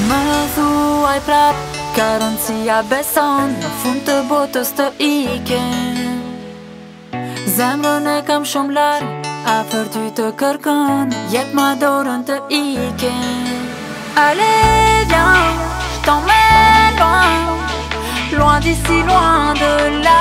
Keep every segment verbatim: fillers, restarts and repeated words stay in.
Më thuaj prap, ka rëndësia beson, në fund të botës të ikem. Zemrën e kam shumë larg, afër ty të kërkon, jep ma dorën të ikem. Allez viens, je t'emmène loin, loin d'ici, loin de là.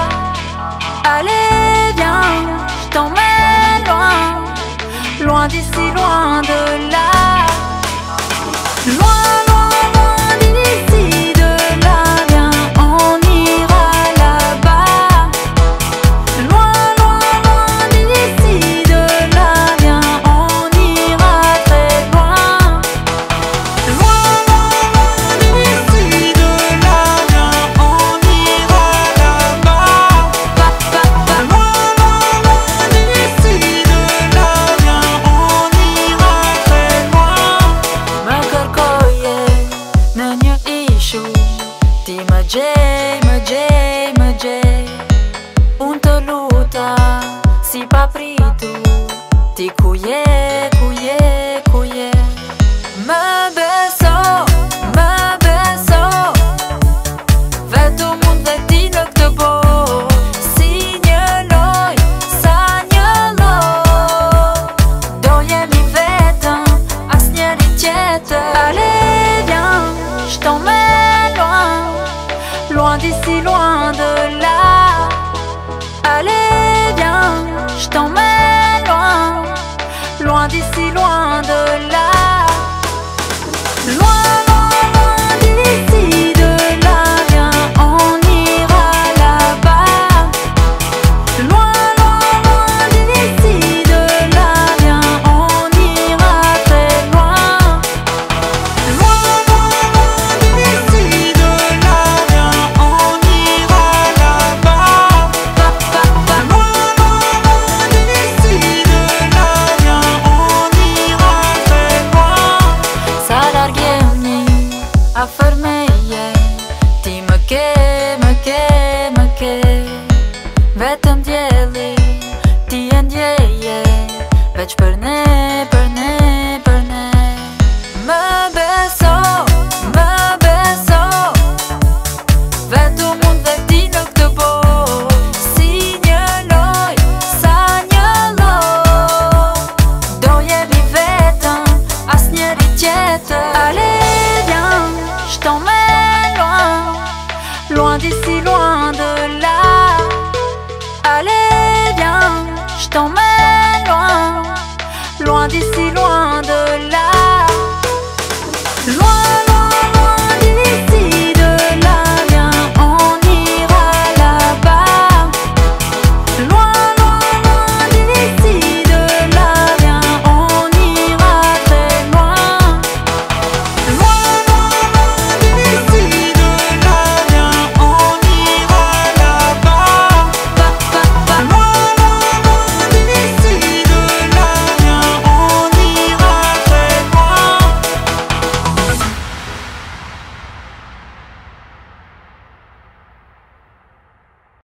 Allez viens, je t'emmène loin, loin d'ici, loin de là. Loin, loin, loin d'ici, de là, viens, on ira là-bas. Loin, loin, loin d'ici, de là, viens, on ira très loin. Loin, loin, loin d'ici, de là, viens, on ira là-bas. Loin, loin, loin d'ici, de là, viens, on ira très loin. Më kërkoje në një ishu, ti më gjej, më gjej, më gjej. Unë të luta si pa pritu, ti ku je, ku je, ku je. Më beso, më beso, vetëm unë dhe ti në këtë botë. Si një loj, sa një loj, do jemi vetëm, as njeri tjetër. Allez viens, je t'emmène loin, loin d'ici, loin de là. Allez viens, je t'emmène loin, loin d'ici, loin de là. Loin, loin, loin d'ici, de là, viens, on ira là-bas. Loin, loin, loin d'ici, de là, viens, on ira très loin. Loin, loin, loin d'ici, de là, viens, on ira là-bas. Loin, loin, loin d'ici, de là, viens, on ira très loin. Sa larghe ogni afferme